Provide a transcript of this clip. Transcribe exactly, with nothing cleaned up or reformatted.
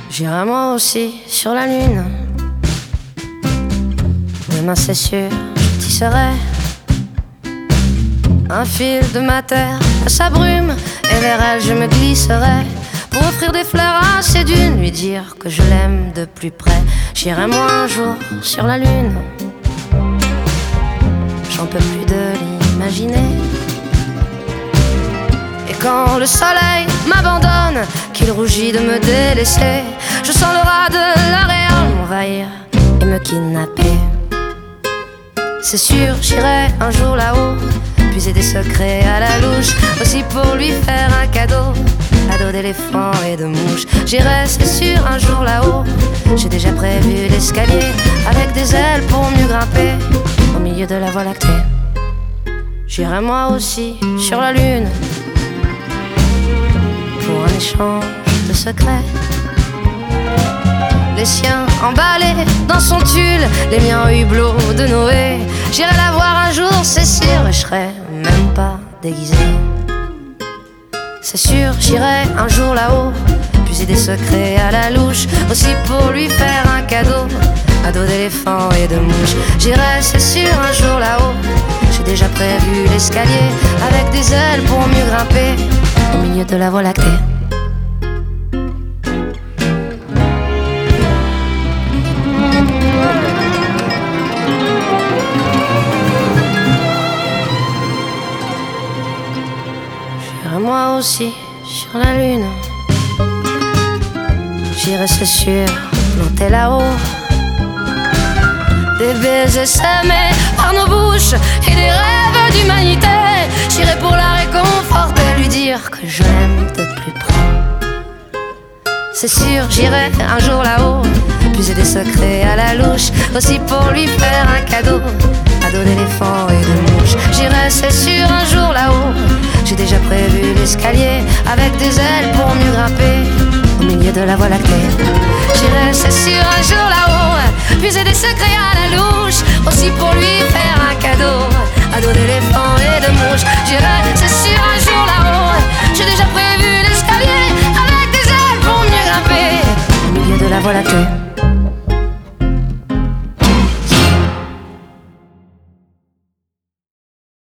J'irai moi aussi sur la lune. Demain c'est sûr, je tisserai un fil de ma terre à sa brume, et vers elle je me glisserai pour offrir des fleurs à ses dunes, lui dire que je l'aime de plus près. J'irai moi un jour sur la lune. J'en peux plus de l'imaginer. Et quand le soleil m'abandonne, qu'il rougit de me délaisser, je sens le rat de l'Ariel m'envahir et me kidnapper. C'est sûr, j'irai un jour là-haut, puiser des secrets à la louche, aussi pour lui faire un cadeau, à dos d'éléphant et de mouche. J'irai, c'est sûr, un jour là-haut. J'ai déjà prévu l'escalier avec des ailes pour mieux grimper au milieu de la voie lactée. J'irai moi aussi sur la lune pour un échange de secrets. Les siens emballés dans son tulle, les miens hublots de Noé. J'irai la voir un jour, c'est sûr, et je serai même pas déguisé. C'est sûr, j'irai un jour là-haut, puiser des secrets à la louche, aussi pour lui faire un cadeau, à dos d'éléphant et de mouche. J'irai, c'est sûr, un jour là-haut. J'ai déjà prévu l'escalier avec des ailes pour mieux grimper au milieu de la voie lactée. Moi aussi sur la lune. J'irai, c'est sûr, planter là-haut des baisers semés par nos bouches et des rêves d'humanité. J'irai pour la réconforter, lui dire que je l'aime de plus près. C'est sûr, j'irai un jour là-haut, puiser des secrets à la louche, aussi pour lui faire un cadeau, à dos d'éléphant et de mouche. J'irai, c'est sûr, un jour là-haut. J'ai déjà prévu l'escalier avec des ailes pour mieux grimper au milieu de la voie lactée. J'irai, c'est sûr, un jour là-haut, puiser des secrets à la louche, aussi pour lui faire un cadeau, à dos d'éléphant et de mouche. J'irai, c'est sûr, un jour là-haut.